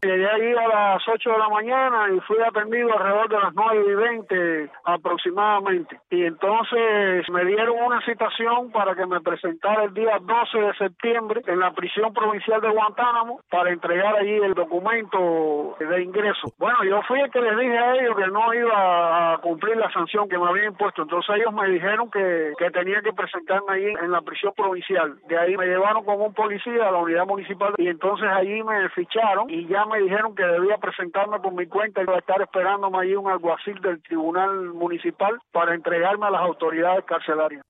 Llegué allí a las 8 de la mañana y fui atendido alrededor de las 9:20 aproximadamente. Y entonces me dieron una citación para que me presentara el día 12 de septiembre en la prisión provincial de Guantánamo para entregar allí el documento de ingreso. Bueno, yo fui el que les dije a ellos que no iba a cumplir la sanción que me habían impuesto. Entonces ellos me dijeron que tenía que presentarme allí en la prisión provincial. De ahí me llevaron con un policía a la unidad municipal y entonces allí me ficharon y ya me dijeron que debía presentarme por mi cuenta y iba a estar esperándome allí un alguacil del tribunal municipal para entregarme a las autoridades carcelarias.